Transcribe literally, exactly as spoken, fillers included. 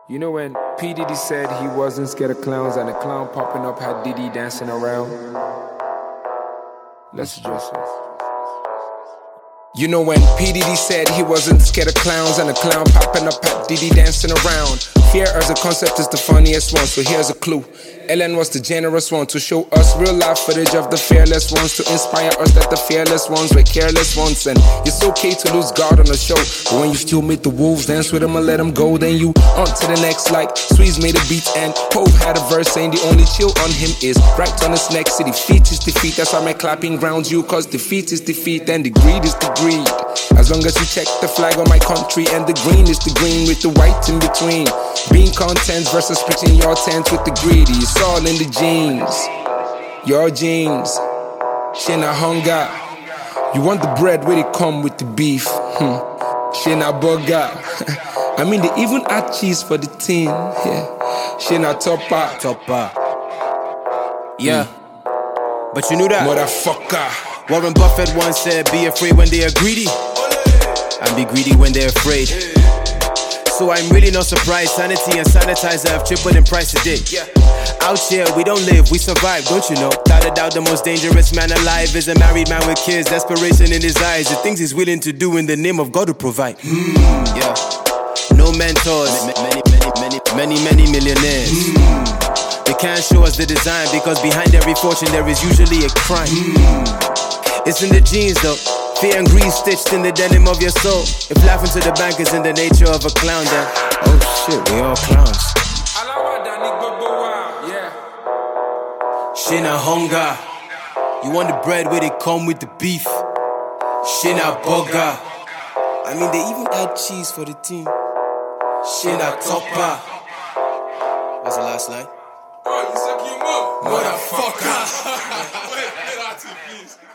You know when P. Diddy said he wasn't scared of clowns and a clown popping up had Diddy dancing around? Let's address it. You know when P. Diddy said he wasn't scared of clowns and a clown popping up had Diddy dancing around? Fear as a concept is the funniest one, so here's a clue. Ellen was the generous one to show us real life footage of the fearless ones, to inspire us that the fearless ones were careless ones. And it's okay to lose guard on a show, but when you still make the wolves dance with them and let them go, then you on to the next. Like Sweeze made a beat and Hove had a verse saying the only chill on him is right on his neck. See, defeat is defeat, that's why my clapping grounds you, cause defeat is defeat and the greed is the greed. As long as you check the flag on my country and the green is the green with the white in between. Being content versus splitting your tent with the greedy, it's all in the genes. Your genes, shina hunger. You want the bread where they come with the beef. Hmm. Shina burger. I mean they even add cheese for the tin. Yeah. Shina topper. Topper. Yeah. Mm. But you knew that. Motherfucker. Warren Buffett once said, be afraid when they are greedy, and be greedy when they're afraid. So I'm really not surprised. Sanity and sanitizer have tripled in price today. Out here, we don't live, we survive, don't you know? Without a doubt, the most dangerous man alive is a married man with kids. Desperation in his eyes, the things he's willing to do in the name of God to provide. Mm, yeah. No mentors, many, many, many, many, many millionaires. Mm. They can't show us the design because behind every fortune there is usually a crime. Mm. It's in the genes though. Fear and greed stitched in the denim of your soul. If laughing to the bank is in the nature of a clown, then oh shit, we all clowns. Shina hunger. You want the bread where they come with the beef. Shina burger. I mean they even add cheese for the team. Shina topper. What's the last line? Oh, you suck your mouth, motherfucker. Wait, wait, please.